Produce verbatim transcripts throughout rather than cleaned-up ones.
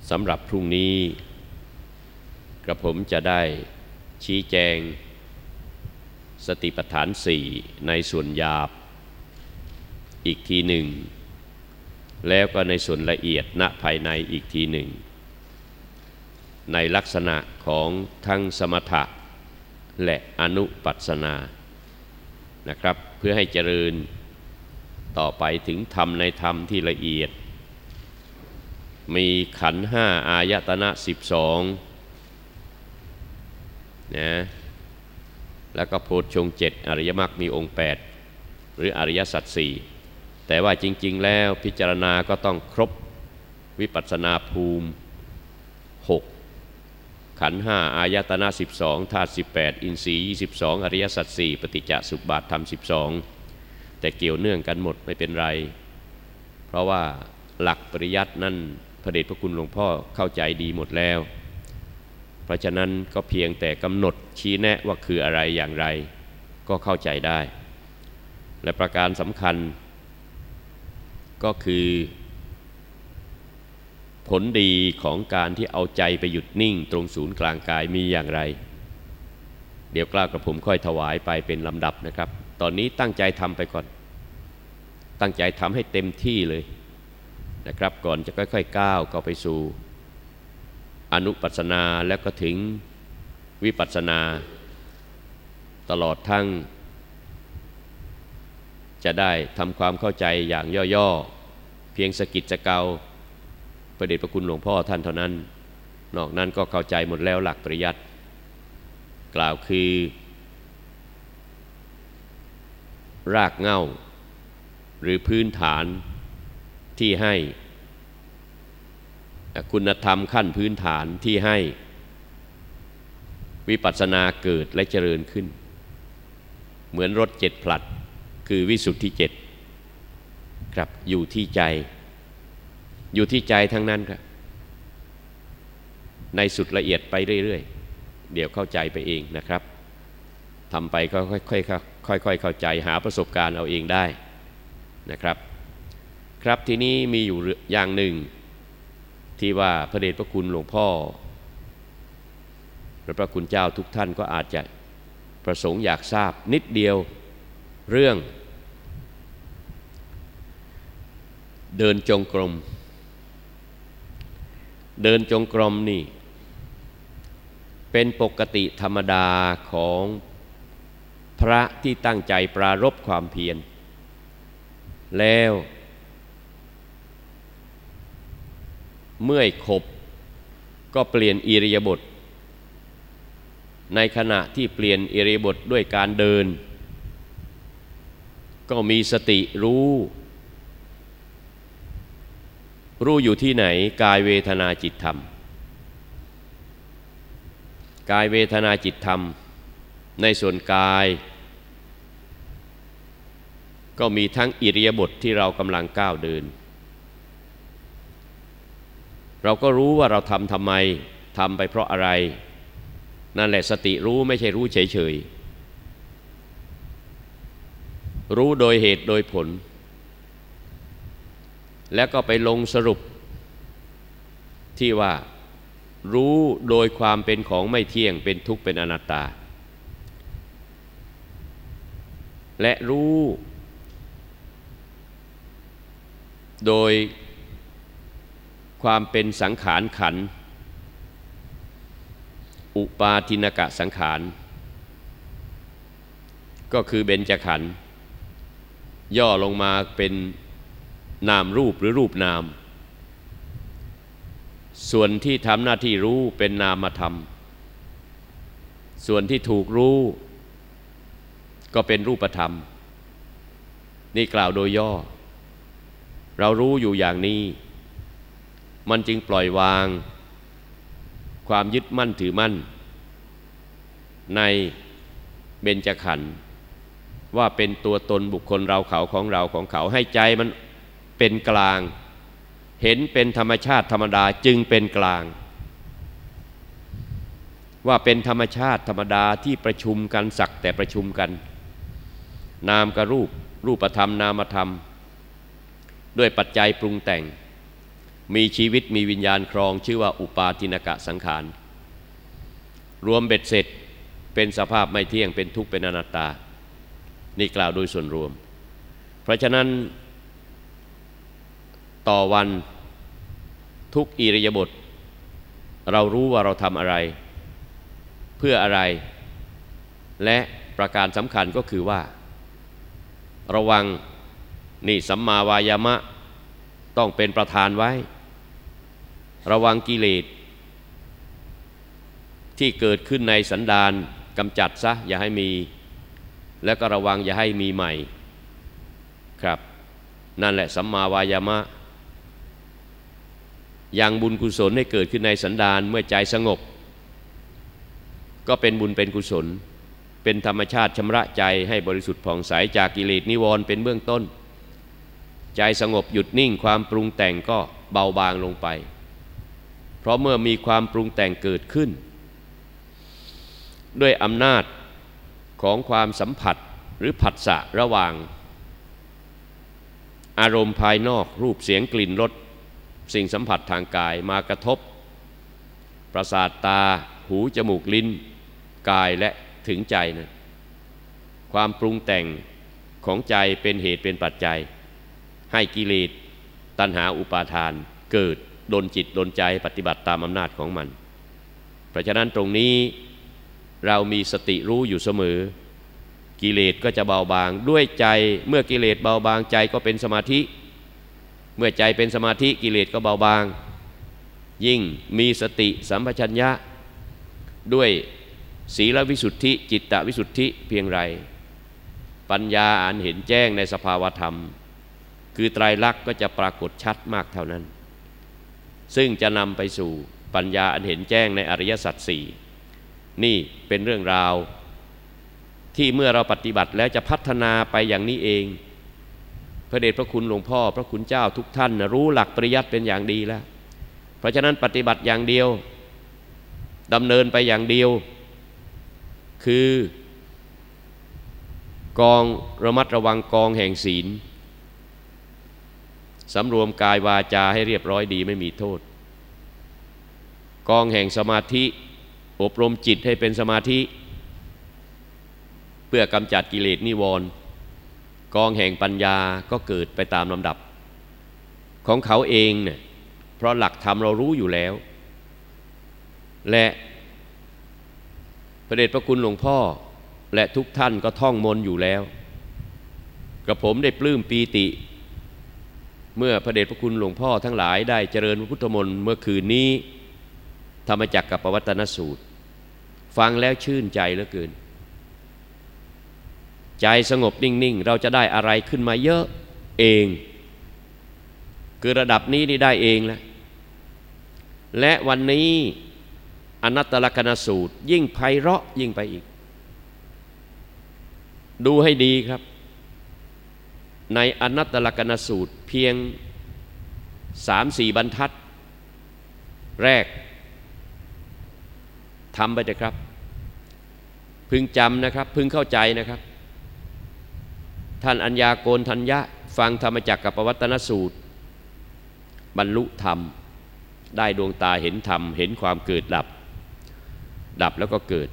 สำหรับพรุ่งนี้กระผมจะได้ชี้แจงสติปัฏฐานสี่ในส่วนหยาบอีกทีหนึ่งแล้วก็ในส่วนละเอียดณภายในอีกทีหนึ่งในลักษณะของทั้งสมถะและอนุปัสสนานะครับเพื่อให้เจริญต่อไปถึงธรรมในธรรมที่ละเอียดมีขันธ์ห้าอายตนะสิบสองนะแล้วก็โพชฌงค์เจ็ดอริยมรรคมีองค์แปดหรืออริยสัจสี่แต่ว่าจริงๆแล้วพิจารณาก็ต้องครบวิปัสสนาภูมิหกขันธ์ห้าอายตนะสิบสองธาตุสิบแปดอินทรีย์ยี่สิบสองอริยสัจสี่ปฏิจจสุบาทธรรมสิบสองแต่เกี่ยวเนื่องกันหมดไม่เป็นไรเพราะว่าหลักปริยัตินั้นพระเดชพระคุณหลวงพ่อเข้าใจดีหมดแล้วเพราะฉะนั้นก็เพียงแต่กำหนดชี้แนะว่าคืออะไรอย่างไรก็เข้าใจได้และประการสำคัญก็คือผลดีของการที่เอาใจไปหยุดนิ่งตรงศูนย์กลางกายมีอย่างไรเดี๋ยวกล้าวกับผมค่อยถวายไปเป็นลำดับนะครับตอนนี้ตั้งใจทำไปก่อนตั้งใจทำให้เต็มที่เลยนะครับก่อนจะค่อยๆก้าวเข้าไปสู่อนุปัสสนาแล้วก็ถึงวิปัสสนาตลอดทั้งจะได้ทำความเข้าใจอย่างย่อๆเพียงสะกิดสะเกาพระเดชพระคุณหลวงพ่อท่านเท่านั้นนอกนั้นก็เข้าใจหมดแล้วหลักปริยัติกล่าวคือรากเหง้าหรือพื้นฐานที่ให้คุณธรรมขั้นพื้นฐานที่ให้วิปัสสนาเกิดและเจริญขึ้นเหมือนรถเจ็ดผลัดคือวิสุทธิเจ็ดครับอยู่ที่ใจอยู่ที่ใจทั้งนั้นครับในสุดละเอียดไปเรื่อยๆเดี๋ยวเข้าใจไปเองนะครับทำไปก็ค่อยๆค่อยๆเข้าใจหาประสบการณ์เอาเองได้นะครับครับทีนี้มีอยู่อย่างหนึ่งที่ว่าพระเดชพระคุณหลวงพ่อและพระคุณเจ้าทุกท่านก็อาจจะประสงค์อยากทราบนิดเดียวเรื่องเดินจงกรมเดินจงกรมนี่เป็นปกติธรรมดาของพระที่ตั้งใจปรารภความเพียรแล้วเมื่อยขบก็เปลี่ยนอิริยาบถในขณะที่เปลี่ยนอิริยาบถด้วยการเดินก็มีสติรู้รู้อยู่ที่ไหนกายเวทนาจิตธรรมกายเวทนาจิตธรรมในส่วนกายก็มีทั้งอิริยาบถที่เรากำลังก้าวเดินเราก็รู้ว่าเราทำทำไมทำไปเพราะอะไรนั่นแหละสติรู้ไม่ใช่รู้เฉยๆรู้โดยเหตุโดยผลแล้วก็ไปลงสรุปที่ว่ารู้โดยความเป็นของไม่เที่ยงเป็นทุกข์เป็นอนัตตาและรู้โดยความเป็นสังขารขันธ์อุปาทินกะสังขารก็คือเบญจขันธ์ย่อลงมาเป็นนามรูปหรือรูปนามส่วนที่ทำหน้าที่รู้เป็นนามธรรมส่วนที่ถูกรู้ก็เป็นรูปธรรมนี่กล่าวโดยย่อเรารู้อยู่อย่างนี้มันจึงปล่อยวางความยึดมั่นถือมั่นในเบญจขันธ์ว่าเป็นตัวตนบุคคลเราเขาของเราของเขาให้ใจมันเป็นกลางเห็นเป็นธรรมชาติธรรมดาจึงเป็นกลางว่าเป็นธรรมชาติธรรมดาที่ประชุมกันสักแต่ประชุมกันนามกับรูปรูปธรรมนามธรรมด้วยปัจจัยปรุงแต่งมีชีวิตมีวิญญาณครองชื่อว่าอุปาทินกะสังขารรวมเบ็ดเสร็จเป็นสภาพไม่เที่ยงเป็นทุกข์เป็นอนัตตานี่กล่าวโดยส่วนรวมเพราะฉะนั้นต่อวันทุกอิริยาบถเรารู้ว่าเราทำอะไรเพื่ออะไรและประการสำคัญก็คือว่าระวังนี่สัมมาวายามะต้องเป็นประธานไว้ระวังกิเลสที่เกิดขึ้นในสันดานกำจัดซะอย่าให้มีแล้วก็ระวังอย่าให้มีใหม่ครับนั่นแหละสัมมาวายามะยังบุญกุศลให้เกิดขึ้นในสันดานเมื่อใจสงบก็เป็นบุญเป็นกุศลเป็นธรรมชาติชำระใจให้บริสุทธิ์ผ่องใสจากกิเลสนิวรณ์เป็นเบื้องต้นใจสงบหยุดนิ่งความปรุงแต่งก็เบาบางลงไปเพราะเมื่อมีความปรุงแต่งเกิดขึ้นด้วยอำนาจของความสัมผัสหรือผัสสะระหว่างอารมณ์ภายนอกรูปเสียงกลิ่นรสสิ่งสัมผัสทางกายมากระทบประสาทตาหูจมูกลิ้นกายและถึงใจนะความปรุงแต่งของใจเป็นเหตุเป็นปัจจัยให้กิเลสตัณหาอุปาทานเกิดดลจิตดลใจปฏิบัติตามอำนาจของมันเพราะฉะนั้นตรงนี้เรามีสติรู้อยู่เสมอกิเลสก็จะเบาบางด้วยใจเมื่อกิเลสเบาบางใจก็เป็นสมาธิเมื่อใจเป็นสมาธิกิเลสก็เบาบางยิ่งมีสติสัมปชัญญะด้วยศีลวิสุทธิจิตตวิสุทธิเพียงไรปัญญาอันเห็นแจ้งในสภาวธรรมคือไตรลักษณ์ก็จะปรากฏชัดมากเท่านั้นซึ่งจะนำไปสู่ปัญญาอันเห็นแจ้งในอริยสัจสี่นี่เป็นเรื่องราวที่เมื่อเราปฏิบัติแล้วจะพัฒนาไปอย่างนี้เองพระเดชพระคุณหลวงพ่อพระคุณเจ้าทุกท่านนะรู้หลักปริยัติเป็นอย่างดีแล้วเพราะฉะนั้นปฏิบัติอย่างเดียวดำเนินไปอย่างเดียวคือกองระมัดระวังกองแห่งศีลสำรวมกายวาจาให้เรียบร้อยดีไม่มีโทษกองแห่งสมาธิอบรมจิตให้เป็นสมาธิเพื่อกำจัดกิเลสนิวรณ์กองแห่งปัญญาก็เกิดไปตามลำดับของเขาเองเนี่ยเพราะหลักธรรมเรารู้อยู่แล้วและพระเดชพระคุณหลวงพ่อและทุกท่านก็ท่องมนต์อยู่แล้วกระผมได้ปลื้มปีติเมื่อพระเดชพระคุณหลวงพ่อทั้งหลายได้เจริญพระพุทธมนต์เมื่อคืนนี้ธรรมจักรกับปวัตตนสูตรฟังแล้วชื่นใจเหลือเกินใจสงบนิ่งๆเราจะได้อะไรขึ้นมาเยอะเองคือระดับนี้นี่ได้เองแล้วและวันนี้อนัตตลกนสูตรยิ่งไพเราะยิ่งไปอีกดูให้ดีครับในอนัตตลกนสูตรเพียง สามสี่ บรรทัดแรกทำไปเถอะครับพึงจำนะครับพึงเข้าใจนะครับท่านอัญญาโกณทัญญะฟังธรรมจักรกับปวัตตนสูตรบรรลุธรรมได้ดวงตาเห็นธรรมเห็นความเกิดดับดับแล้วก็เกิด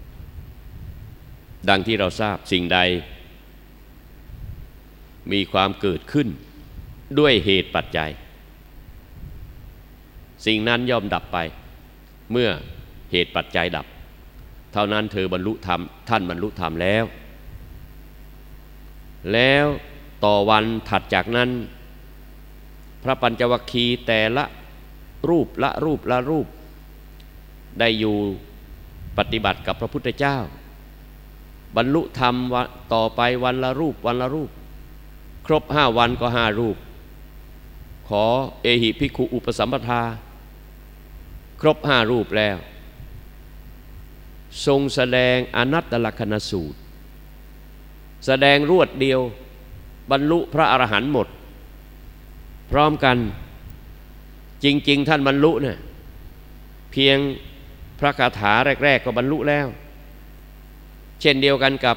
ดังที่เราทราบสิ่งใดมีความเกิดขึ้นด้วยเหตุปัจจัยสิ่งนั้นย่อมดับไปเมื่อเหตุปัจจัยดับเท่านั้นเธอบรรลุธรรมท่านบรรลุธรรมแล้วแล้วต่อวันถัดจากนั้นพระปัญจวัคคีย์แต่ละรูปละรูปละรูปได้อยู่ปฏิบัติกับพระพุทธเจ้าบรรลุธรรมต่อไปวันละรูปวันละรูปครบห้าวันก็ห้ารูปขอเอหิภิกขุอุปสัมปทาครบห้ารูปแล้วทรงแสดงอนัตตลกนสูตรแสดงรวดเดียวบรรลุพระอรหันต์หมดพร้อมกันจริงๆท่านบรรลุเนี่ยเพียงพระคาถาแรกๆก็บรรลุแล้วเช่นเดียวกันกับ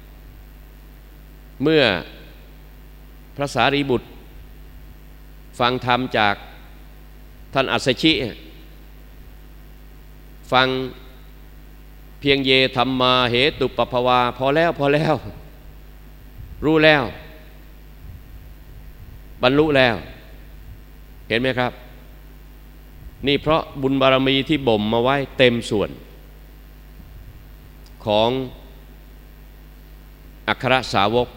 เมื่อพระสารีบุตรฟังธรรมจากท่านอัสสชิฟังเพียงเยธรรมาเหตุปภวาพอแล้วพอแล้วรู้แล้วบรรลุแล้วเห็นไหมครับนี่เพราะบุญบารมีที่บ่มมาไว้เต็มส่วนของอัครสาวก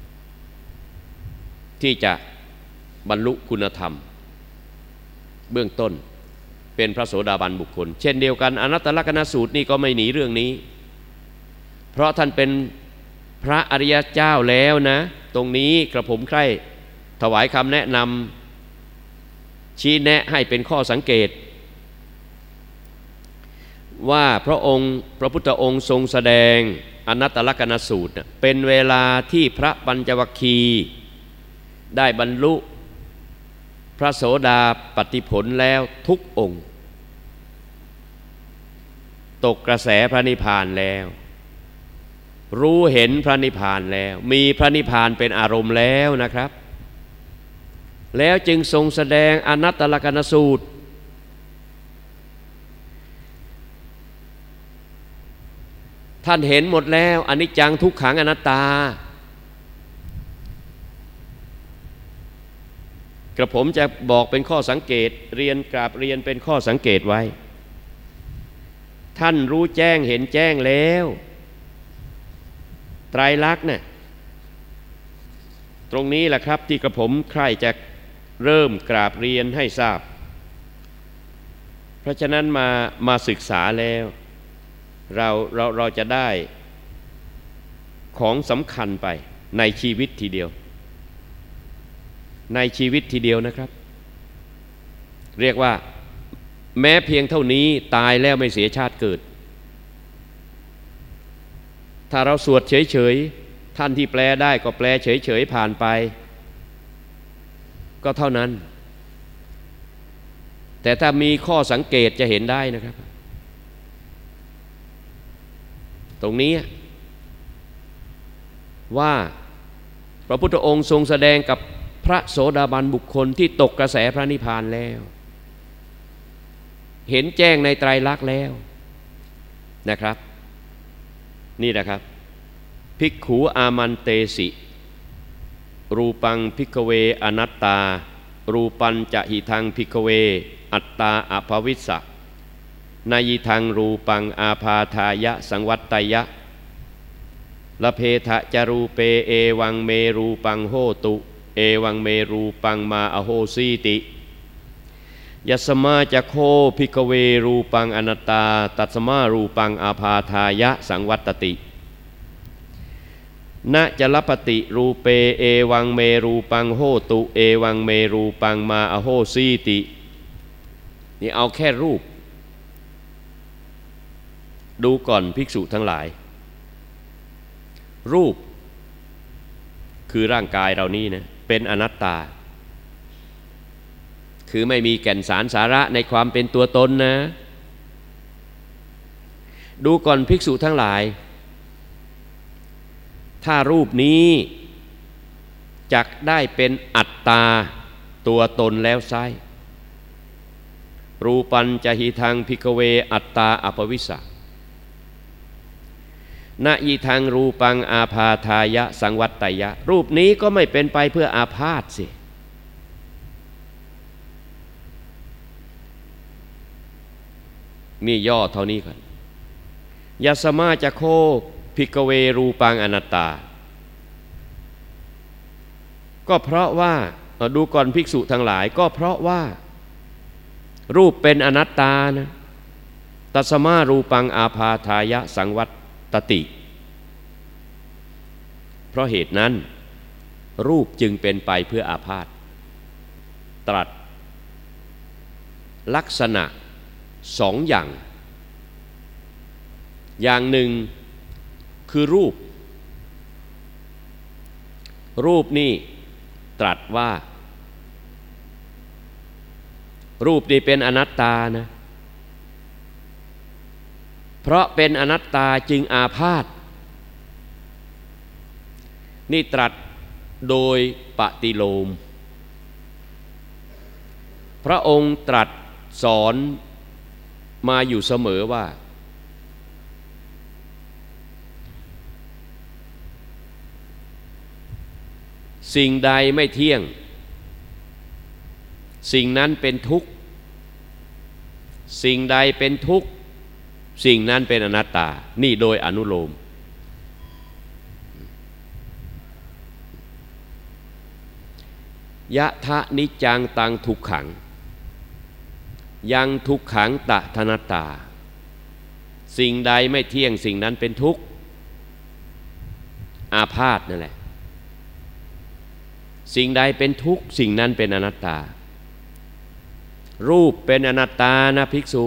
ที่จะบรรลุคุณธรรมเบื้องต้นเป็นพระโสดาบันบุคคลเช่นเดียวกันอนัตตลกนสูตรนี่ก็ไม่หนีเรื่องนี้เพราะท่านเป็นพระอริยเจ้าแล้วนะตรงนี้กระผมใคร่ถวายคำแนะนำชี้แนะให้เป็นข้อสังเกตว่าพระองค์พระพุทธองค์ทรงแสดงอนัตตลกนสูตรเป็นเวลาที่พระปัญจวัคคีย์ได้บรรลุพระโสดาปัตติผลแล้วทุกองค์ตกกระแสพระนิพพานแล้วรู้เห็นพระนิพพานแล้วมีพระนิพพานเป็นอารมณ์แล้วนะครับแล้วจึงทรงแสดงอนัตตลกนสูตรท่านเห็นหมดแล้วอนิจจังทุกขังอนัตตากระผมจะบอกเป็นข้อสังเกตเรียนกราบเรียนเป็นข้อสังเกตไว้ท่านรู้แจ้งเห็นแจ้งแล้วไตรลักษณ์เนี่ยตรงนี้แหละครับที่กระผมใคร่จะเริ่มกราบเรียนให้ทราบเพราะฉะนั้นมามาศึกษาแล้วเราเราเราจะได้ของสำคัญไปในชีวิตทีเดียวในชีวิตทีเดียวนะครับเรียกว่าแม้เพียงเท่านี้ตายแล้วไม่เสียชาติเกิดถ้าเราสวดเฉยๆท่านที่แปลได้ก็แปลเฉยๆผ่านไปก็เท่านั้นแต่ถ้ามีข้อสังเกตจะเห็นได้นะครับตรงนี้ว่าพระพุทธองค์ทรงแสดงกับพระโสดาบันบุคคลที่ตกกระแสพระนิพพานแล้วเห็นแจ้งในไตรลักษณ์แล้วนะครับนี่นะครับภิกขุอามันเตสิรูปังภิกขเวอนัตตารูปัญจะหิทังภิกขเวอัตตาอภวิสสะนายิทังรูปังอาพาทายะสังวัตตยะละเพทะจรูเปเอวังเมรูปังโหตุเอวังเมรูปังมาอโหสีติยัสมาจะโคภิกขเวรูปังอนัตตาตัสมารูปังอาพาทายะสังวัตตินะจลปติรูเปเอวังเมรูปังโหตุเอวังเมรูปังมาอโหสีตินี่เอาแค่รูปดูก่อนภิกษุทั้งหลายรูปคือร่างกายเรานี่นะเป็นอนัตตาคือไม่มีแก่นสารสาระในความเป็นตัวตนนะดูก่อนภิกษุทั้งหลายถ้ารูปนี้จักได้เป็นอัตตาตัวตนแล้วไซรูปัญจะหิทังภิกขเวอัตตาอภวิสสะนะยิทังรูปังอาพาทายะสังวัตตยะรูปนี้ก็ไม่เป็นไปเพื่ออาพาธสินี่ย่อเท่านี้ก่อนยัสมาจะโคภิกขเวรูปังอนัตตาก็เพราะว่าดูก่อนภิกษุทั้งหลายก็เพราะว่ารูปเป็นอนัตตานะตัสมารูปังอาพาทายะสังวัตตติเพราะเหตุนั้นรูปจึงเป็นไปเพื่ออาพาธตรัสลักษณะสองอย่างอย่างหนึ่งคือรูปรูปนี่ตรัสว่ารูปนี่เป็นอนัตตานะเพราะเป็นอนัตตาจึงอาพาธนี่ตรัสโดยปฏิโลมพระองค์ตรัสสอนมาอยู่เสมอว่าสิ่งใดไม่เที่ยงสิ่งนั้นเป็นทุกข์สิ่งใดเป็นทุกข์สิ่งนั้นเป็นอนัตตานี่โดยอนุโลมยะทะนิจจังตังทุกขังยังทุกขังตะทนัตตาสิ่งใดไม่เที่ยงสิ่งนั้นเป็นทุกข์อาพาธนั่นแหละสิ่งใดเป็นทุกข์สิ่งนั้นเป็นอนัตตารูปเป็นอนัตตานะภิกษุ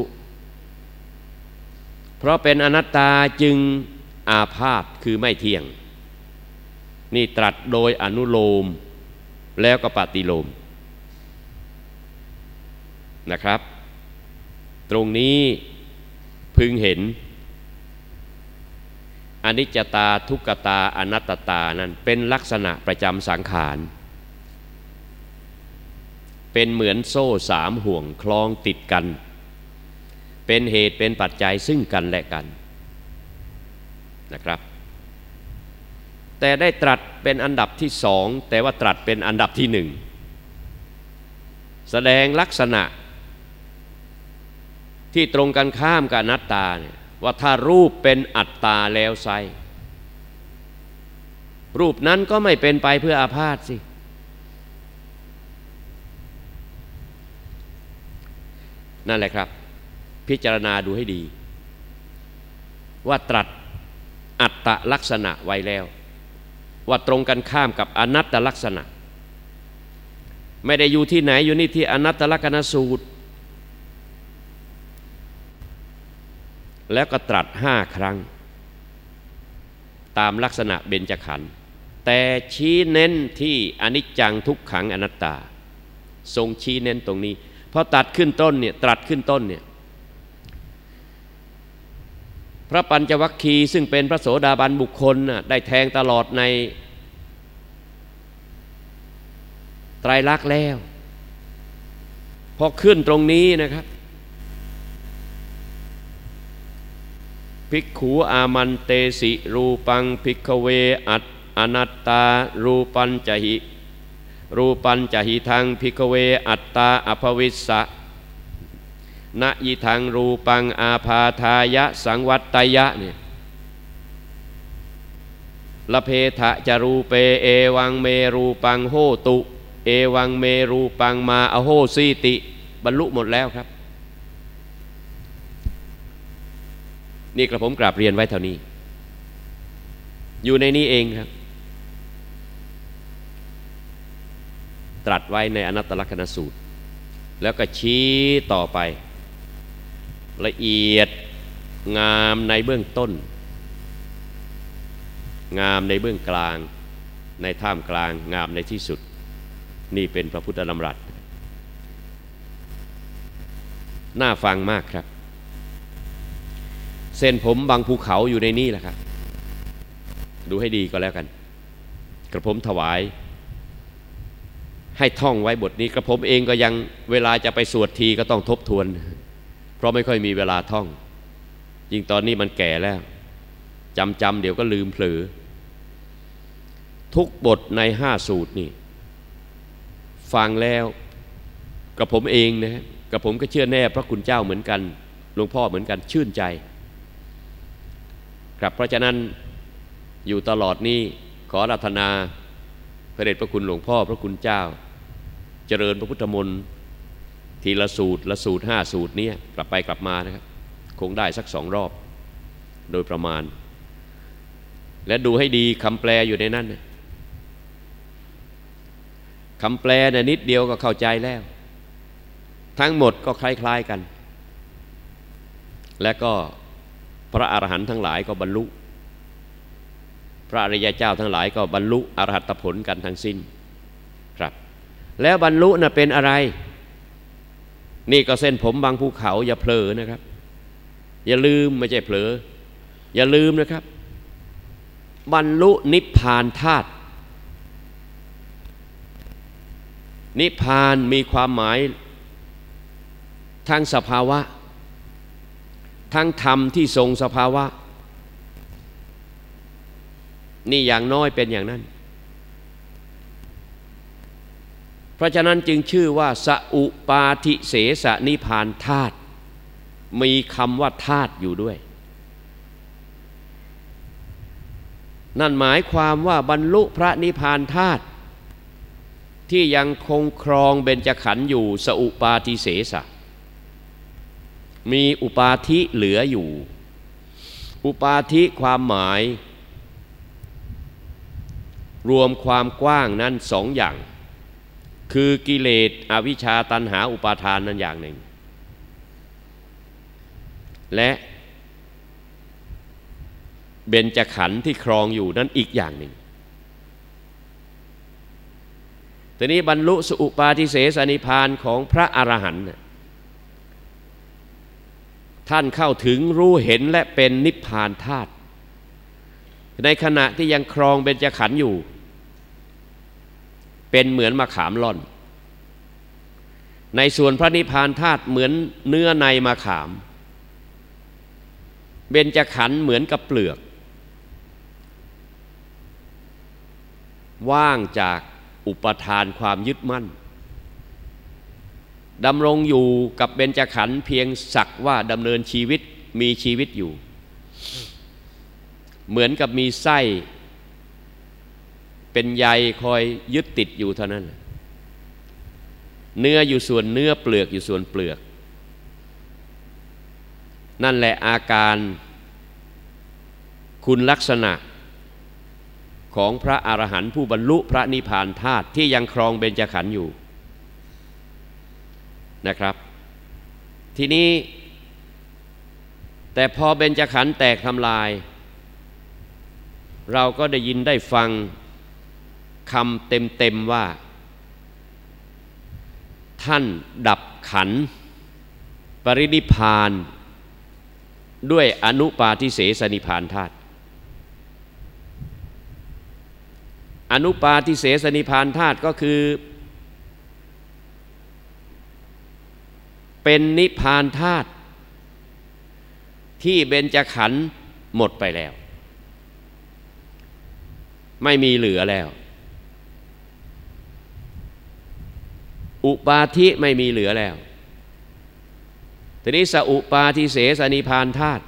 เพราะเป็นอนัตตาจึงอาพาธคือไม่เที่ยงนี่ตรัสโดยอนุโลมแล้วก็ปฏิโลมนะครับตรงนี้พึงเห็นอนิจจตาทุกขตาอนัตตานั้นเป็นลักษณะประจำสังขารเป็นเหมือนโซ่สามห่วงคล้องติดกันเป็นเหตุเป็นปัจจัยซึ่งกันและกันนะครับแต่ได้ตรัสเป็นอันดับที่สองแต่ว่าตรัสเป็นอันดับที่หนึ่งแสดงลักษณะที่ตรงกันข้ามกับอนัตตาเนี่ยว่าถ้ารูปเป็นอัตตาแล้วไซรูปนั้นก็ไม่เป็นไปเพื่ออาพาธสินั่นแหละครับพิจารณาดูให้ดีว่าตรัสอัตตลักษณะไว้แล้วว่าตรงกันข้ามกับอนัตตลักษณะไม่ได้อยู่ที่ไหนอยู่นี่ที่อนัตตลักษณสูตรแล้วก็ตรัสห้าครั้งตามลักษณะเบญจขันธ์แต่ชี้เน้นที่อนิจจังทุกขังอนัตตาทรงชี้เน้นตรงนี้พอตัดขึ้นต้นเนี่ยตรัสขึ้นต้นเนี่ยพระปัญจวัคคีย์ซึ่งเป็นพระโสดาบันบุคคลน่ะได้แทงตลอดในไตรลักษณ์แล้วพอขึ้นตรงนี้นะครับภิกขุอามันเตสิรูปังภิกขเวอัตอนัตตารูปัญจหิรูปัญจหิทังภิกขเวอัตตาอภวิสสะนะยิทังรูปังอาพาทายะสังวัตตยะเนี่ยละเพทะจรูเปเอวังเมรูปังโหตุเอวังเมรูปังมาอโหสีติบรรลุหมดแล้วครับนี่กระผมกราบเรียนไว้เท่านี้อยู่ในนี้เองครับตรัสไว้ในอนัตตลักษณสูตรแล้วก็ชี้ต่อไปละเอียดงามในเบื้องต้นงามในเบื้องกลางในท่ามกลางงามในที่สุดนี่เป็นพระพุทธดำรัสน่าฟังมากครับเส้นผมบางภูเขาอยู่ในนี้แหละครับดูให้ดีก็แล้วกันกระผมถวายให้ท่องไว้บทนี้กระผมเองก็ยังเวลาจะไปสวดทีก็ต้องทบทวนเพราะไม่ค่อยมีเวลาท่องยิ่งตอนนี้มันแก่แล้วจำจำเดี๋ยวก็ลืมเผลอทุกบทในห้าสูตรนี่ฟังแล้วกระผมเองนะกระผมก็เชื่อแน่พระคุณเจ้าเหมือนกันหลวงพ่อเหมือนกันชื่นใจครับเพราะฉะนั้นอยู่ตลอดนี้ขออาราธนาพระเดชพระคุณหลวงพ่อพระคุณเจ้าเจริญพระพุทธมนต์ทีละสูตรละสูตรห้าสูตรนี้กลับไปกลับมานะครับคงได้สักสองรอบโดยประมาณและดูให้ดีคำแปลอยู่ในนั้นคำแปลเนี่ยนิดเดียวก็เข้าใจแล้วทั้งหมดก็คล้ายๆกันและก็พระอรหันต์ทั้งหลายก็บรรลุพระอริยเจ้าทั้งหลายก็บรรลุอรหัตผลกันทั้งสิ้นครับแล้วบรรลุน่ะเป็นอะไรนี่ก็เส้นผมบางภูเขาอย่าเผลอนะครับอย่าลืมไม่ใช่เผลออย่าลืมนะครับบรรลุนิพพานธาตุนิพพานมีความหมายทั้งสภาวะทั้งธรรมที่ทรงสภาวะนี่อย่างน้อยเป็นอย่างนั้นเพราะฉะนั้นจึงชื่อว่าสอุปาทิเสสนิพพานธาตุมีคำว่าธาตุอยู่ด้วยนั่นหมายความว่าบรรลุพระนิพพานธาตุที่ยังคงครองเบญจขันธ์อยู่สอุปาทิเสสะมีอุปาทิเหลืออยู่อุปาทิความหมายรวมความกว้างนั้นสองอย่างคือกิเลสอวิชชาตัณหาอุปาทานนั้นอย่างหนึ่งและเบญจขันธ์ที่ครองอยู่นั้นอีกอย่างหนึ่งทีนี้บรรลุสุปาทิเสสนิพพานของพระอรหันต์ท่านเข้าถึงรู้เห็นและเป็นนิพพานธาตุในขณะที่ยังครองเบญจขันธ์อยู่เป็นเหมือนมะขามล่อนในส่วนพระนิพพานธาตุเหมือนเนื้อในมะขามเบญจขันธ์เหมือนกับเปลือกว่างจากอุปทานความยึดมั่นดำรงอยู่กับเบญจขันธ์เพียงสักว่าดำเนินชีวิตมีชีวิตอยู่เหมือนกับมีไส้เป็นใยคอยยึดติดอยู่เท่านั้นเนื้ออยู่ส่วนเนื้อเปลือกอยู่ส่วนเปลือกนั่นแหละอาการคุณลักษณะของพระอรหันต์ผู้บรรลุพระนิพพานธาตุที่ยังครองเบญจขันธ์อยู่นะครับทีนี้แต่พอเบญจขันธ์แตกทำลายเราก็ได้ยินได้ฟังคำเต็มๆว่าท่านดับขันธ์ปรินิพพานด้วยอนุปาทิเสสนิพพานธาตุอนุปาทิเสสนิพพานธาตุก็คือเป็นนิพพานธาตุที่เบญจขันธ์หมดไปแล้วไม่มีเหลือแล้วอุปาทิไม่มีเหลือแล้วทีนี้สอุปาทิเสสนิพพานธาตุ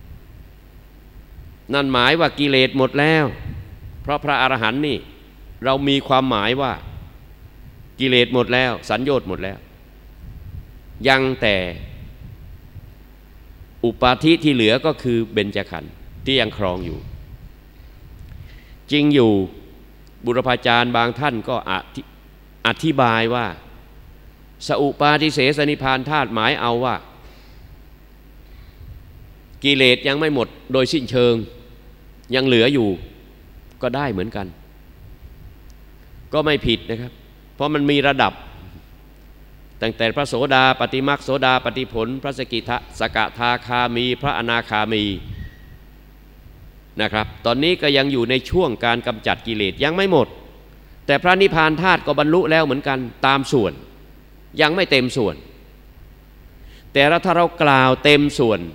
นั่นหมายว่ากิเลสหมดแล้วเพราะพระอรหันต์นี่เรามีความหมายว่ากิเลสหมดแล้วสัญโยชน์หมดแล้วยังแต่อุปาทิที่เหลือก็คือเบญจขันธ์ที่ยังครองอยู่จริงอยู่บุรพาจารย์บางท่านก็อธิบายว่าสอุปาทิเสสนิพพานธาตุหมายเอาว่ากิเลสยังไม่หมดโดยสิ้นเชิงยังเหลืออยู่ก็ได้เหมือนกันก็ไม่ผิดนะครับเพราะมันมีระดับตั้งแต่พระโสดาปฏิมรรคโสดาปฏิผลพระสกิทาสกทาคามีพระอนาคามีนะครับตอนนี้ก็ยังอยู่ในช่วงการกำจัดกิเลสยังไม่หมดแต่พระนิพพานธาตุก็บรรลุแล้วเหมือนกันตามส่วนยังไม่เต็มส่วนแต่ถ้าเรากล่าวเต็มส่วน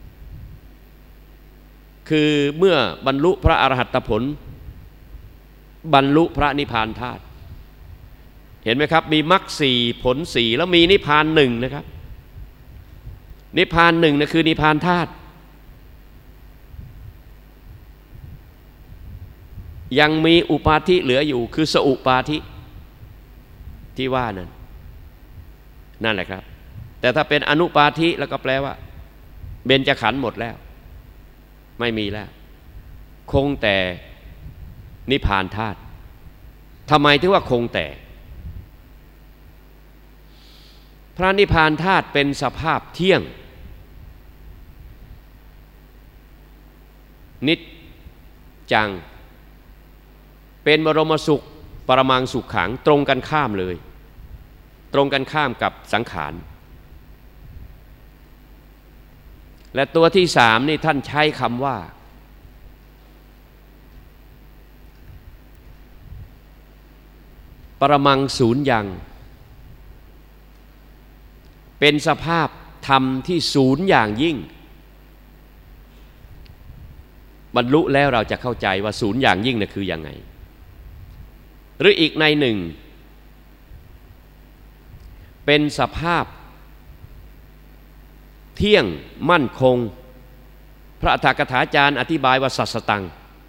คือเมื่อบรรลุพระอรหัตผลบรรลุพระนิพพานธาตุเห็นไหมครับมีมรรคสี่ผลสี่แล้วมีนิพพานหนึ่งนะครับนิพพานหนึ่งนะคือนิพพานธาตุยังมีอุปาทิเหลืออยู่คือสอุปาทิที่ว่านั้นนั่นแหละครับแต่ถ้าเป็นอนุปาทิแล้วก็แปลว่าเบญจขันธ์หมดแล้วไม่มีแล้วคงแต่นิพพานธาตุทำไมถึงว่าคงแต่พระนิพพานธาตุเป็นสภาพเที่ยงนิจจังเป็นบรมสุขปรมังสุขขังตรงกันข้ามเลยตรงกันข้ามกับสังขารและตัวที่สามนี่ท่านใช้คำว่าปรมังสูญญังเป็นสภาพธรรมที่ศูนย์อย่างยิ่งบรรลุแล้วเราจะเข้าใจว่าศูนย์อย่างยิ่งน่ะคือยังไงหรืออีกในหนึ่งเป็นสภาพเที่ยงมั่นคงพระอรรถกถาจารย์อธิบายว่าสัสตัง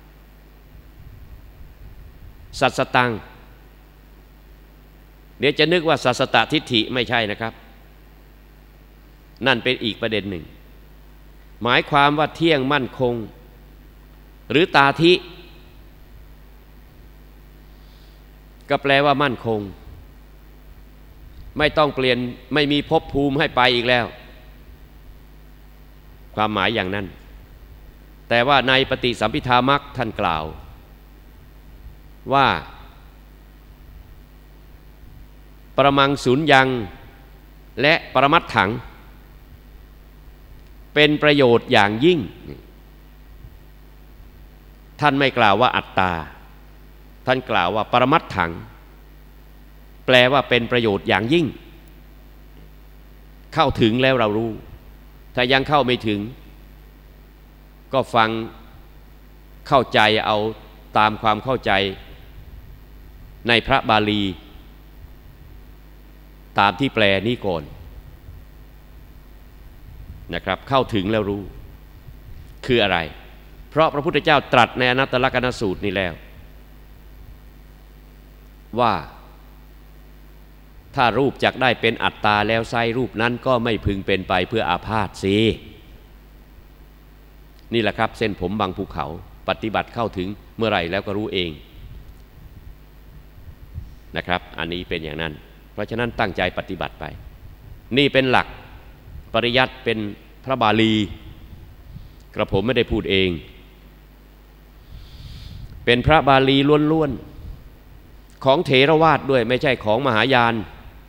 สัสตังเดี๋ยวจะนึกว่าสัสตทิฏฐิไม่ใช่นะครับนั่นเป็นอีกประเด็นหนึ่งหมายความว่าเที่ยงมั่นคงหรือตาธิก็แปลว่ามั่นคงไม่ต้องเปลี่ยนไม่มีภพภูมิให้ไปอีกแล้วความหมายอย่างนั้นแต่ว่าในปฏิสัมภิทามรรคท่านกล่าวว่าปรมังสุญญังและปรมัตถังเป็นประโยชน์อย่างยิ่งท่านไม่กล่าวว่าอัตตาท่านกล่าวว่าปรมัตถังแปลว่าเป็นประโยชน์อย่างยิ่งเข้าถึงแล้วเรารู้ถ้ายังเข้าไม่ถึงก็ฟังเข้าใจเอาตามความเข้าใจในพระบาลีตามที่แปลนี้ก่อนนะครับเข้าถึงแล้วรู้คืออะไรเพราะพระพุทธเจ้าตรัสในอนัตตลกนสูตรนี้แล้วว่าถ้ารูปจักได้เป็นอัตตาแล้วไซรูปนั้นก็ไม่พึงเป็นไปเพื่ออาพาธสินี่แหละครับเส้นผมบางภูเขาปฏิบัติเข้าถึงเมื่อไหร่แล้วก็รู้เองนะครับอันนี้เป็นอย่างนั้นเพราะฉะนั้นตั้งใจปฏิบัติไปนี่เป็นหลักปริยัติเป็นพระบาลีกระผมไม่ได้พูดเองเป็นพระบาลีล้วนๆของเถรวาทด้วยไม่ใช่ของมหายาน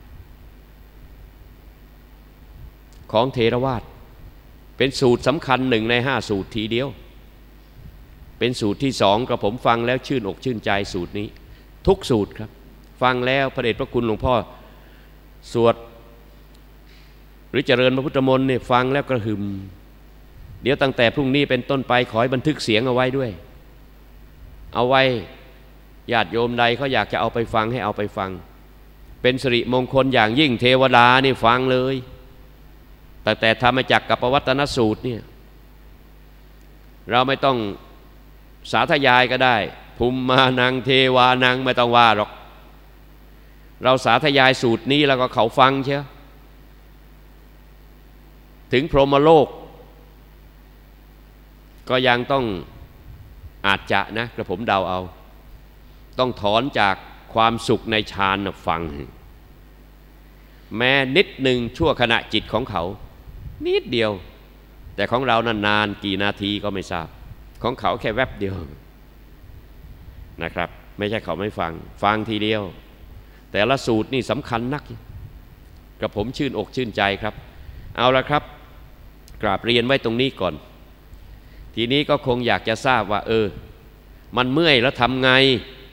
ของเถรวาทเป็นสูตรสำคัญหนึ่งในห้าสูตรทีเดียวเป็นสูตรที่สองกระผมฟังแล้วชื่นอกชื่นใจสูตรนี้ทุกสูตรครับฟังแล้วพระเดชพระคุณหลวงพ่อสวดหรือเจริญพระพุทธมนต์เนี่ยฟังแล้วกระหึ่มเดี๋ยวตั้งแต่พรุ่งนี้เป็นต้นไปขอให้บันทึกเสียงเอาไว้ด้วยเอาไว้ญาติโยมใดเขาอยากจะเอาไปฟังให้เอาไปฟังเป็นสิริมงคลอย่างยิ่งเทวดานี่ฟังเลยแต่แต่ธรรมจักรกับปวัตตนสูตรเนี่ยเราไม่ต้องสาธยายก็ได้ภูมิมานังเทวานังไม่ต้องว่าหรอกเราสาธยายสูตรนี้แล้วก็เขาฟังเชียวถึงพรหมโลกก็ยังต้องอาจจะนะกระผมเดาเอาต้องถอนจากความสุขในฌานฟังแม้นิดหนึ่งชั่วขณะจิตของเขานิดเดียวแต่ของเรานานๆกี่นาทีก็ไม่ทราบของเขาแค่แวบเดียวนะครับไม่ใช่เขาไม่ฟังฟังทีเดียวแต่ละสูตรนี่สำคัญนักกระผมชื่นอกชื่นใจครับเอาละครับกราบเรียนไว้ตรงนี้ก่อนทีนี้ก็คงอยากจะทราบว่าเออมันเมื่อยแล้วทำไง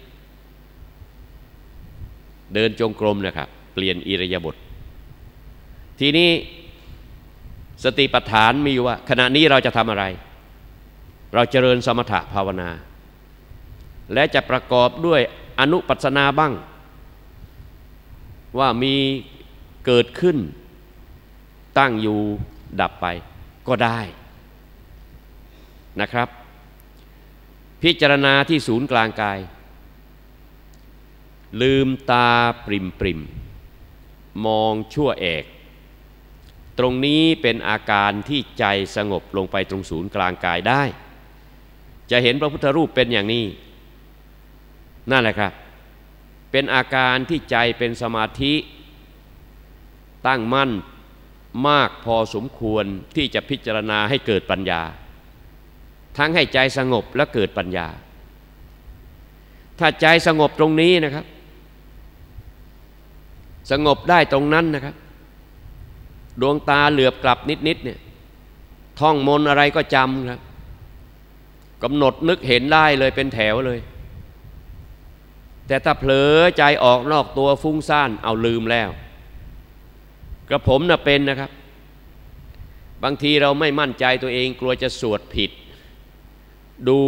เดินจงกรมนะครับเปลี่ยนอิริยาบถทีนี้สติปัฏฐานมีว่าขณะนี้เราจะทำอะไรเราเจริญสมถะภาวนาและจะประกอบด้วยอนุปัสสนาบ้างว่ามีเกิดขึ้นตั้งอยู่ดับไปก็ได้นะครับพิจารณาที่ศูนย์กลางกายลืมตาปริมปริมมองชั่วแอกตรงนี้เป็นอาการที่ใจสงบลงไปตรงศูนย์กลางกายได้จะเห็นพระพุทธรูปเป็นอย่างนี้นั่นแหละครับเป็นอาการที่ใจเป็นสมาธิตั้งมั่นมากพอสมควรที่จะพิจารณาให้เกิดปัญญาทั้งให้ใจสงบและเกิดปัญญาถ้าใจสงบตรงนี้นะครับสงบได้ตรงนั้นนะครับดวงตาเหลือบกลับนิดๆเนี่ยท่องมนต์อะไรก็จำครับกำหนดนึกเห็นได้เลยเป็นแถวเลยแต่ถ้าเผลอใจออกนอกตัวฟุ้งซ่านเอาลืมแล้วกระผมน่ะเป็นนะครับบางทีเราไม่มั่นใจตัวเองกลัวจะสวดผิดดู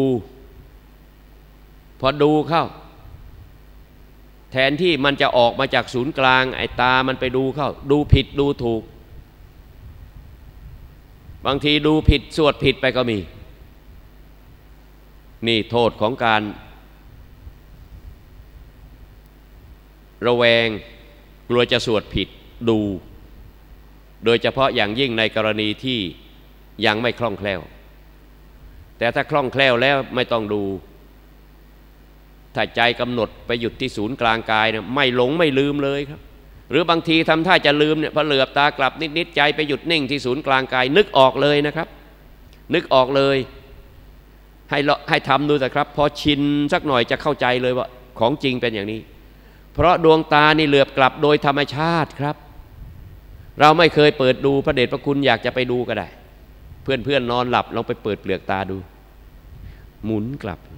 พอดูเข้าแทนที่มันจะออกมาจากศูนย์กลางไอ้ตามันไปดูเข้าดูผิดดูถูกบางทีดูผิดสวดผิดไปก็มีนี่โทษของการระแวงกลัวจะสวดผิดดูโดยเฉพาะอย่างยิ่งในกรณีที่ยังไม่คล่องแคล่วแต่ถ้าคล่องแคล่วแล้วไม่ต้องดูถ้าใจกำหนดไปหยุดที่ศูนย์กลางกายเนี่ยไม่หลงไม่ลืมเลยครับหรือบางทีทำท่าจะลืมเนี่ยพอเหลือบตากลับนิดๆใจไปหยุดนิ่งที่ศูนย์กลางกายนึกออกเลยนะครับนึกออกเลยให้ให้ทำดูแต่ครับพอชินสักหน่อยจะเข้าใจเลยว่าของจริงเป็นอย่างนี้เพราะดวงตานี่เหลือบกลับโดยธรรมชาติครับเราไม่เคยเปิดดูพระเดชพระคุณอยากจะไปดูก็ได้เพื่อนเพื่อนนอนหลับลองไปเปิดเปลือกตาดูหมุนกลับ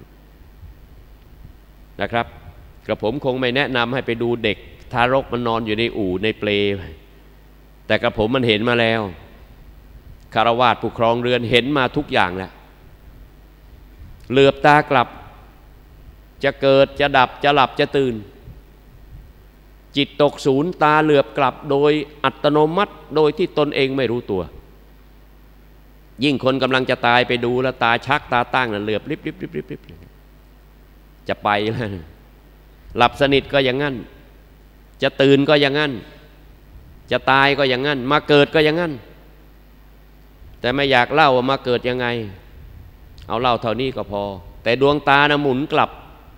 นะครับกระผมคงไม่แนะนำให้ไปดูเด็กทารกมันนอนอยู่ในอู่ในเปลแต่กระผมมันเห็นมาแล้วคารวาสผู้ครองเรือนเห็นมาทุกอย่างแล้วเหลือบตากลับจะเกิดจะดับจะหลับจะตื่นจิตตกศูนย์ตาเหลือบกลับโดยอัตโนมัติโดยที่ตนเองไม่รู้ตัวยิ่งคนกำลังจะตายไปดูแล้วตาชักตาตั้งน่ะเหลือบลิบลิบลิบลิบลิบจะไปแล้วหลับสนิทก็อย่างงั้นจะตื่นก็อย่างงั้นจะตายก็อย่างงั้นมาเกิดก็อย่างงั้นแต่ไม่อยากเล่าว่ามาเกิดยังไงเอาเล่าเท่านี้ก็พอแต่ดวงตานะหมุนกลับ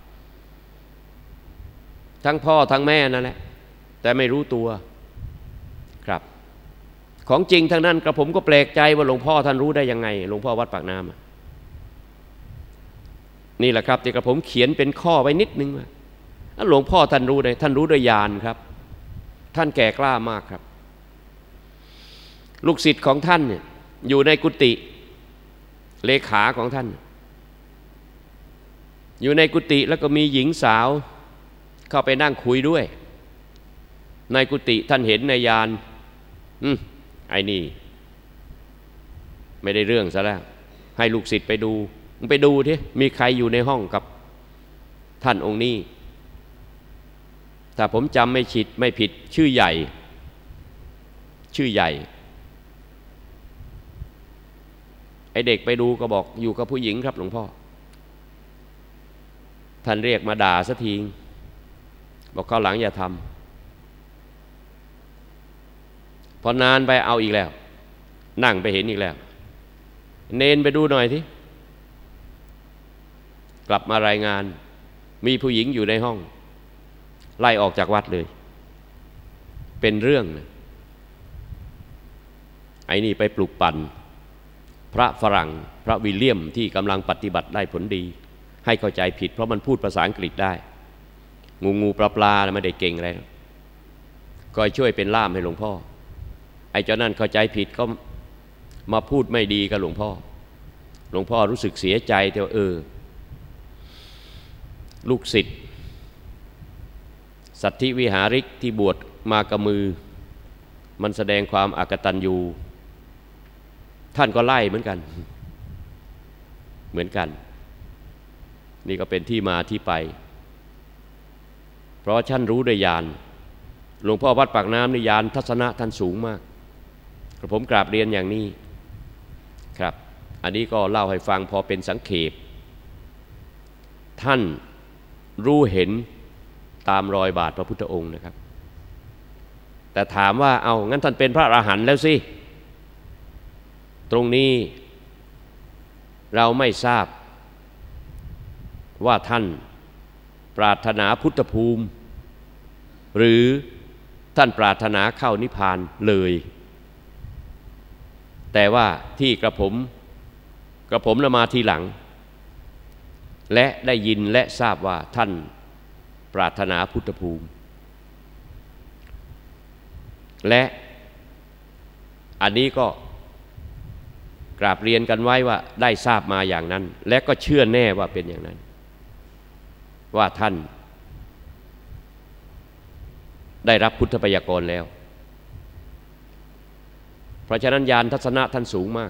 ทั้งพ่อทั้งแม่นั่นแหละแต่ไม่รู้ตัวครับของจริงทั้งนั้นกระผมก็แปลกใจว่าหลวงพ่อท่านรู้ได้ยังไงหลวงพ่อวัดปากน้ำนี่แหละครับที่กระผมเขียนเป็นข้อไว้นิดนึงว่าหลวงพ่อท่านรู้ได้ท่านรู้ด้วยญาณครับท่านแก่กล้ามากครับลูกศิษย์ของท่านเนี่ยอยู่ในกุฏิเลขาของท่านอยู่ในกุฏิแล้วก็มีหญิงสาวเข้าไปนั่งคุยด้วยในกุฏิท่านเห็นในญาณอืมไอ้นี่ไม่ได้เรื่องซะแล้วให้ลูกศิษย์ไปดูมึงไปดูทีมีใครอยู่ในห้องกับท่านองค์นี้ถ้าผมจำไม่ผิดไม่ผิดชื่อใหญ่ชื่อใหญ่ไอเด็กไปดูก็บอกอยู่กับผู้หญิงครับหลวงพ่อท่านเรียกมาด่าสักทีบอกข้าวหลังอย่าทำพอนานไปเอาอีกแล้วนั่งไปเห็นอีกแล้วเนนไปดูหน่อยทีกลับมารายงานมีผู้หญิงอยู่ในห้องไล่ออกจากวัดเลยเป็นเรื่องนะไอ้นี่ไปปลุกปั่นพระฝรั่งพระวิลเลียมที่กำลังปฏิบัติได้ผลดีให้เข้าใจผิดเพราะมันพูดภาษาอังกฤษได้งูงูปลาปลาไม่ได้เก่งอะไรก็ช่วยเป็นล่ามให้หลวงพ่อไอ้เจ้านั่นเข้าใจผิดก็มาพูดไม่ดีกับหลวงพ่อหลวงพ่อรู้สึกเสียใจแต่ว่าเออลูกศิษย์สัตธิวิหาริกที่บวชมากับมือมันแสดงความอกตัญญูท่านก็ไล่เหมือนกันเหมือนกันนี่ก็เป็นที่มาที่ไปเพราะท่านรู้ด้วยญาณหลวงพ่อวัดปากน้ำนี่ญาณทัศนะท่านสูงมากผมกราบเรียนอย่างนี้ครับอันนี้ก็เล่าให้ฟังพอเป็นสังเขปท่านรู้เห็นตามรอยบาทพระพุทธองค์นะครับแต่ถามว่าเอางั้นท่านเป็นพระอรหันต์แล้วสิตรงนี้เราไม่ทราบว่าท่านปรารถนาพุทธภูมิหรือท่านปรารถนาเข้านิพพานเลยแต่ว่าที่กระผมกระผมละมาทีหลังและได้ยินและทราบว่าท่านปรารถนาพุทธภูมิและอันนี้ก็กราบเรียนกันไว้ว่าได้ทราบมาอย่างนั้นและก็เชื่อแน่ว่าเป็นอย่างนั้นว่าท่านได้รับพุทธพยากรแล้วเพราะฉะนั้นญาณทัศนะท่านสูงมาก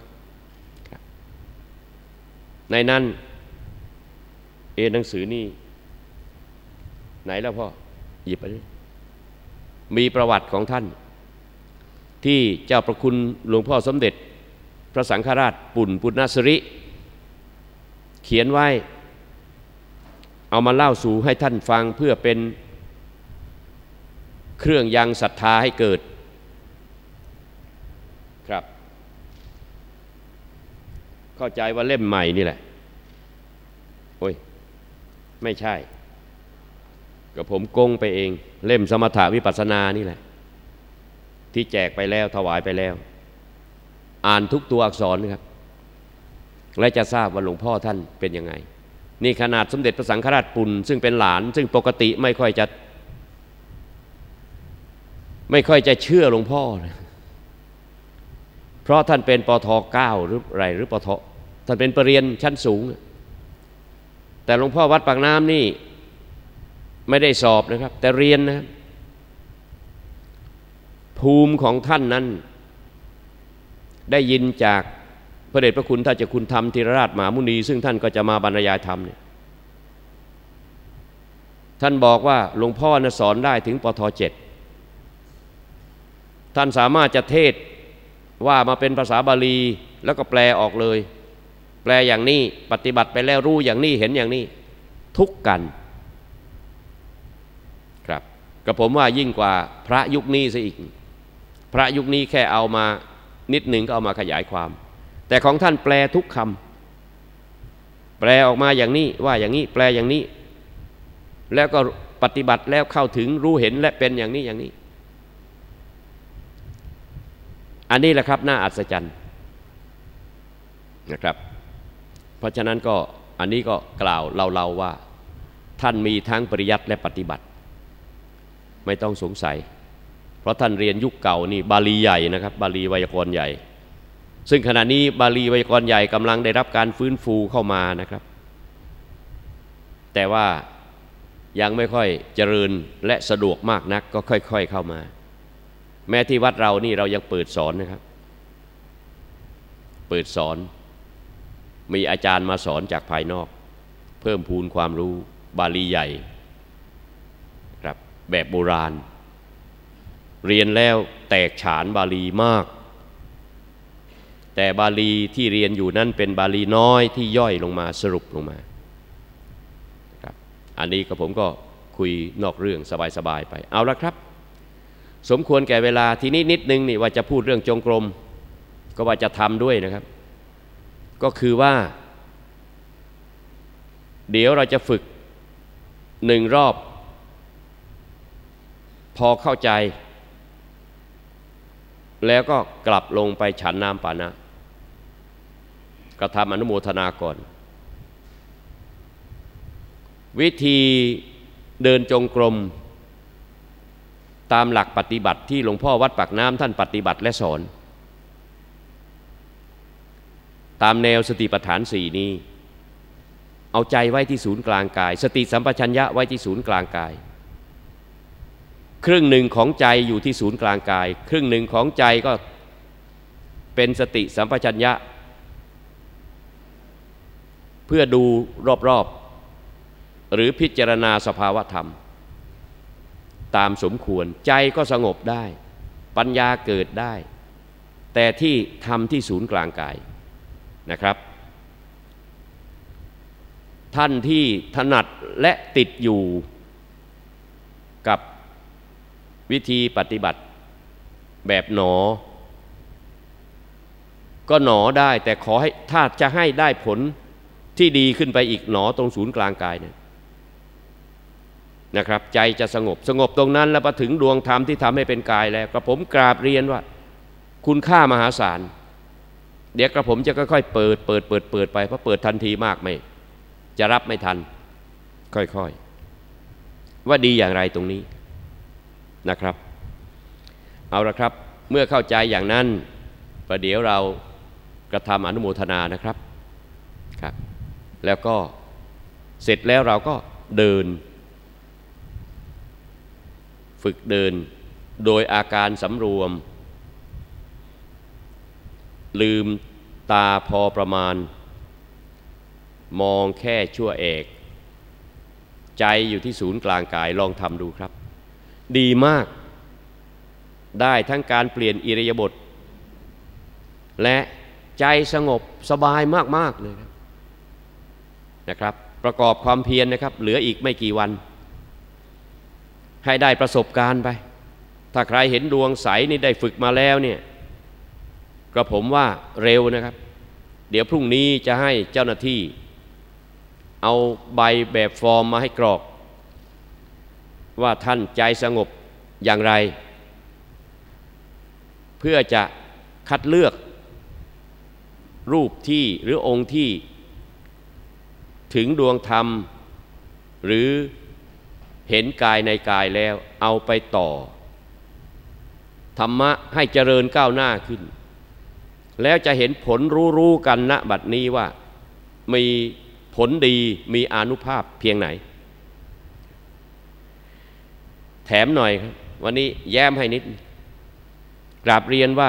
ในนั้นเอหนังสือนี่ไหนแล้วพ่อหยิบไปดิมีประวัติของท่านที่เจ้าประคุณหลวงพ่อสมเด็จพระสังฆราชปุ่นปุณณสิริเขียนไว้เอามาเล่าสู่ให้ท่านฟังเพื่อเป็นเครื่องยังศรัทธาให้เกิดครับเข้าใจว่าเล่มใหม่นี่แหละโอ้ยไม่ใช่ก็ผมกงไปเองเล่มสมถะวิปัสสนานี่แหละที่แจกไปแล้วถวายไปแล้วอ่านทุกตัวอักษรนะครับและจะทราบว่าหลวงพ่อท่านเป็นยังไงนี่ขนาดสมเด็จพระสังฆราชปุ่นซึ่งเป็นหลานซึ่งปกติไม่ค่อยจะไม่ค่อยจะเชื่อหลวงพ่อนะเพราะท่านเป็นปทเก้าหรือไรหรือปทท่านเป็นปรริญญาชั้นสูงแต่หลวงพ่อวัดปากน้ำนี่ไม่ได้สอบนะครับแต่เรียนนะครับภูมิของท่านนั้นได้ยินจากพระเดชพระคุณท่านเจ้าคุณธรรมธีรราชมหามุนีซึ่งท่านก็จะมาบรรยายธรรมเนี่ยท่านบอกว่าหลวงพ่อน่ะสอนได้ถึงปทเจ็ดท่านสามารถจะเทศว่ามาเป็นภาษาบาลีแล้วก็แปลออกเลยแปลอย่างนี้ปฏิบัติไปแล้วรู้อย่างนี้เห็นอย่างนี้ทุกกันครับกับผมว่ายิ่งกว่าพระยุคนี้ซะอีกพระยุคนี้แค่เอามานิดหนึ่งก็เอามาขยายความแต่ของท่านแปลทุกคำแปลออกมาอย่างนี้ว่าอย่างนี้แปลอย่างนี้แล้วก็ปฏิบัติแล้วเข้าถึงรู้เห็นและเป็นอย่างนี้อย่างนี้อันนี้แหละครับน่าอัศจรรย์นะครับเพราะฉะนั้นก็อันนี้ก็กล่าวเล่าๆว่าท่านมีทั้งปริยัติและปฏิบัติไม่ต้องสงสัยเพราะท่านเรียนยุคเก่านี่บาลีใหญ่นะครับบาลีไวยากรณ์ใหญ่ซึ่งขณะนี้บาลีไวยากรณ์ใหญ่กำลังได้รับการฟื้นฟูเข้ามานะครับแต่ว่ายังไม่ค่อยเจริญและสะดวกมากนักก็ค่อยๆเข้ามาแม้ที่วัดเรานี่เรายังเปิดสอนนะครับเปิดสอนมีอาจารย์มาสอนจากภายนอกเพิ่มพูนความรู้บาลีใหญ่ครับแบบโบราณเรียนแล้วแตกฉานบาลีมากแต่บาลีที่เรียนอยู่นั้นเป็นบาลีน้อยที่ย่อยลงมาสรุปลงมาครับอันนี้ก็ผมก็คุยนอกเรื่องสบายๆไปเอาละครับสมควรแก่เวลาทีนี้นิดนึงนี่ว่าจะพูดเรื่องจงกรมก็ว่าจะทำด้วยนะครับก็คือว่าเดี๋ยวเราจะฝึกหนึ่งรอบพอเข้าใจแล้วก็กลับลงไปฉันน้ำปานะกระทำอนุโมทนาก่อนวิธีเดินจงกรมตามหลักปฏิบัติที่หลวงพ่อวัดปากน้ำท่านปฏิบัติและสอนตามแนวสติปัฏฐานสี่นี้เอาใจไว้ที่ศูนย์กลางกายสติสัมปชัญญะไว้ที่ศูนย์กลางกายครึ่งหนึ่งของใจอยู่ที่ศูนย์กลางกายครึ่งหนึ่งของใจก็เป็นสติสัมปชัญญะเพื่อดูรอบๆหรือพิจารณาสภาวะธรรมตามสมควรใจก็สงบได้ปัญญาเกิดได้แต่ที่ทำที่ศูนย์กลางกายนะครับท่านที่ถนัดและติดอยู่กับวิธีปฏิบัติแบบหนอก็หนอได้แต่ขอให้ถ้าจะให้ได้ผลที่ดีขึ้นไปอีกหนอตรงศูนย์กลางกายเนี่ยนะครับใจจะสงบสงบตรงนั้นแล้วพอถึงดวงธรรมที่ทำให้เป็นกายแล้วกระผมกราบเรียนว่าคุณค่ามหาศาลเดี๋ยวกระผมจะค่อยๆเปิดเปิดเปิดเปิดไปเพราะเปิดทันทีมากไม่จะรับไม่ทันค่อยๆว่าดีอย่างไรตรงนี้นะครับเอาละครับเมื่อเข้าใจอย่างนั้นประเดี๋ยวเรากระทำอนุโมทนานะครับครับแล้วก็เสร็จแล้วเราก็เดินฝึกเดินโดยอาการสำรวมลืมตาพอประมาณมองแค่ชั่วเอกใจอยู่ที่ศูนย์กลางกายลองทำดูครับดีมากได้ทั้งการเปลี่ยนอิริยาบถและใจสงบสบายมากๆเลยครับนะครับประกอบความเพียรนะครับเหลืออีกไม่กี่วันให้ได้ประสบการณ์ไปถ้าใครเห็นดวงใสนี่ได้ฝึกมาแล้วเนี่ยกระผมว่าเร็วนะครับเดี๋ยวพรุ่งนี้จะให้เจ้าหน้าที่เอาใบแบบฟอร์มมาให้กรอกว่าท่านใจสงบอย่างไรเพื่อจะคัดเลือกรูปที่หรือองค์ที่ถึงดวงธรรมหรือเห็นกายในกายแล้วเอาไปต่อธรรมะให้เจริญก้าวหน้าขึ้นแล้วจะเห็นผลรู้ๆกันณบัดนี้ว่ามีผลดีมีอานุภาพเพียงไหนแถมหน่อยครับวันนี้แย้มให้นิดกราบเรียนว่า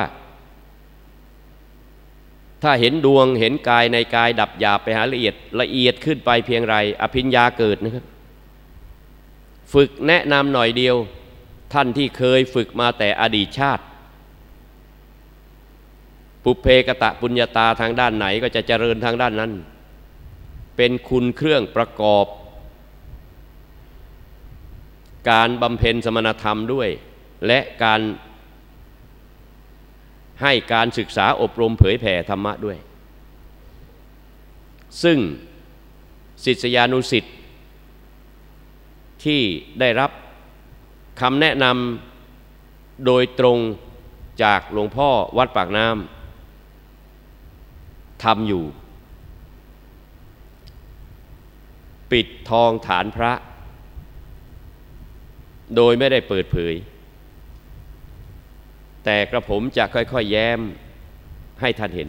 ถ้าเห็นดวงเห็นกายในกายดับหยาบไปหาละเอียดละเอียดขึ้นไปเพียงไรอภิญญาเกิดนะครับฝึกแนะนำหน่อยเดียวท่านที่เคยฝึกมาแต่อดีตชาติปุเพกตะปุญญาตาทางด้านไหนก็จะเจริญทางด้านนั้นเป็นคุณเครื่องประกอบการบำเพ็ญสมณธรรมด้วยและการให้การศึกษาอบรมเผยแผ่ธรรมะด้วยซึ่งศิษยานุศิษย์ที่ได้รับคำแนะนำโดยตรงจากหลวงพ่อวัดปากน้ำทำอยู่ปิดทองฐานพระโดยไม่ได้เปิดเผยแต่กระผมจะค่อยๆแย้มให้ท่านเห็น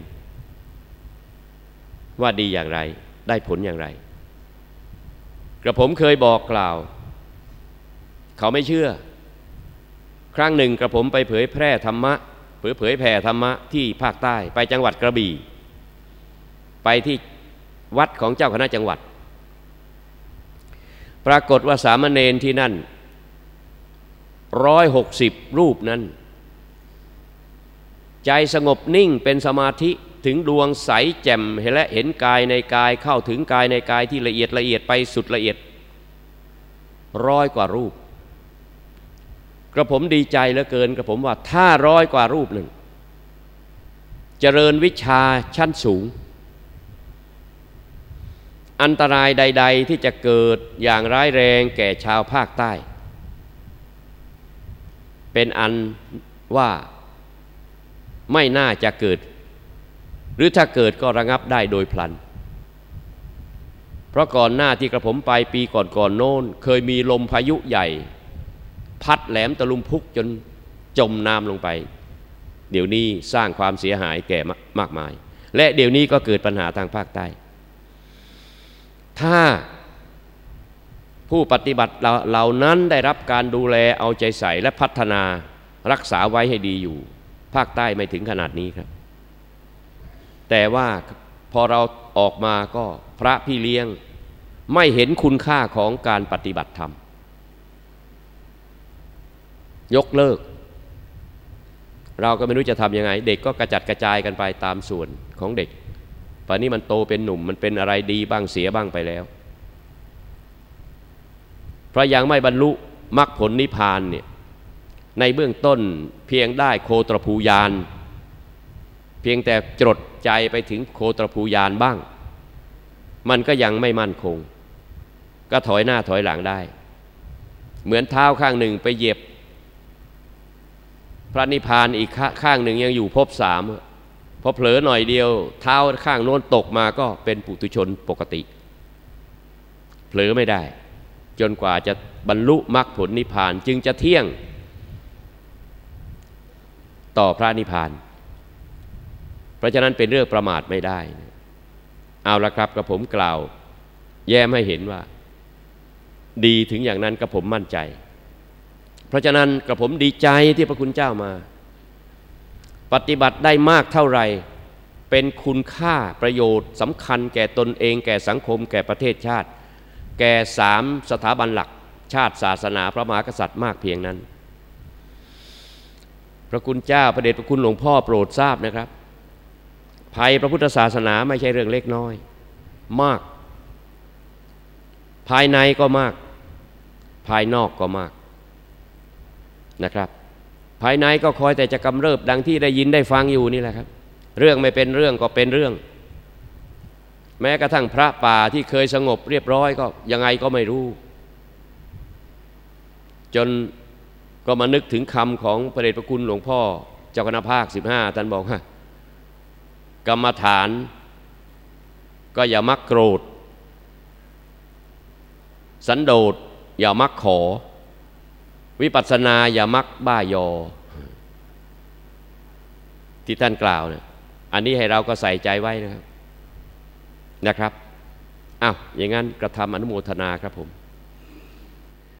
ว่าดีอย่างไรได้ผลอย่างไรกระผมเคยบอกกล่าวเขาไม่เชื่อครั้งหนึ่งกระผมไปเผยแพร่ธรรมะเผยเผยแผ่ธรรมะที่ภาคใต้ไปจังหวัดกระบี่ไปที่วัดของเจ้าคณะจังหวัดปรากฏว่าสามเณรที่นั่นร้อยหกสิบรูปนั้นใจสงบนิ่งเป็นสมาธิถึงดวงใสแจ่มและเห็นกายในกายเข้าถึงกายในกายที่ละเอียดละเอียดไปสุดละเอียดร้อยกว่ารูปกระผมดีใจเหลือเกินกระผมว่าถ้าร้อยกว่ารูปหนึ่งเจริญวิชาชั้นสูงอันตรายใดๆที่จะเกิดอย่างร้ายแรงแก่ชาวภาคใต้เป็นอันว่าไม่น่าจะเกิดหรือถ้าเกิดก็ระงับได้โดยพลันเพราะก่อนหน้าที่กระผมไปปีก่อนๆโน้นเคยมีลมพายุใหญ่พัดแหลมตะลุมพุกจนจมน้ำลงไปเดี๋ยวนี้สร้างความเสียหายแก่มากมายและเดี๋ยวนี้ก็เกิดปัญหาทางภาคใต้ถ้าผู้ปฏิบัติเหล่านั้นได้รับการดูแลเอาใจใส่และพัฒนารักษาไว้ให้ดีอยู่ภาคใต้ไม่ถึงขนาดนี้ครับแต่ว่าพอเราออกมาก็พระพี่เลี้ยงไม่เห็นคุณค่าของการปฏิบัติธรรมยกเลิกเราก็ไม่รู้จะทำยังไงเด็กก็กระจัดกระจายกันไปตามส่วนของเด็กป่านนี้มันโตเป็นหนุ่มมันเป็นอะไรดีบ้างเสียบ้างไปแล้วเพราะยังไม่บรรลุมรรคผลนิพพานเนี่ยในเบื้องต้นเพียงได้โคตรภูญาณเพียงแต่จดใจไปถึงโคตรภูญาณบ้างมันก็ยังไม่มั่นคงก็ถอยหน้าถอยหลังได้เหมือนเท้าข้างหนึ่งไปเหยียบพระนิพพานอีกข้างหนึ่งยังอยู่ภพสามพอเผลอหน่อยเดียวเท้าข้างโน้นตกมาก็เป็นปุถุชนปกติเผลอไม่ได้จนกว่าจะบรรลุมรรคผลนิพพานจึงจะเที่ยงต่อพระนิพพานเพราะฉะนั้นเป็นเรื่องประมาทไม่ได้เอาละครับกระผมกล่าวแย้มให้เห็นว่าดีถึงอย่างนั้นกระผมมั่นใจเพราะฉะนั้นกระผมดีใจที่พระคุณเจ้ามาปฏิบัติได้มากเท่าไหร่เป็นคุณค่าประโยชน์สำคัญแก่ตนเองแก่สังคมแก่ประเทศชาติแก่สามสถาบันหลักชาติศาสนาพระมหากษัตริย์มากเพียงนั้นพระคุณเจ้าพระเดชพระคุณหลวงพ่อโปรดทราบนะครับภัยพระพุทธศาสนาไม่ใช่เรื่องเล็กน้อยมากภายในก็มากภายนอกก็มากนะครับภายในก็คอยแต่จะกำเริบดังที่ได้ยินได้ฟังอยู่นี่แหละครับเรื่องไม่เป็นเรื่องก็เป็นเรื่องแม้กระทั่งพระป่าที่เคยสงบเรียบร้อยก็ยังไงก็ไม่รู้จนก็มานึกถึงคำของพระเดชพระคุณหลวงพ่อเจ้าคณะภาคสิบห้าท่านบอกว่ากรรมฐานก็อย่ามักโกรธสันโดษอย่ามักขอวิปัสสนาอย่ามักบ้ายอที่ท่านกล่าวเนี่ยอันนี้ให้เราก็ใส่ใจไว้นะครับนะครับอ้าวอย่างนั้นกระทำอนุโมทนาครับผม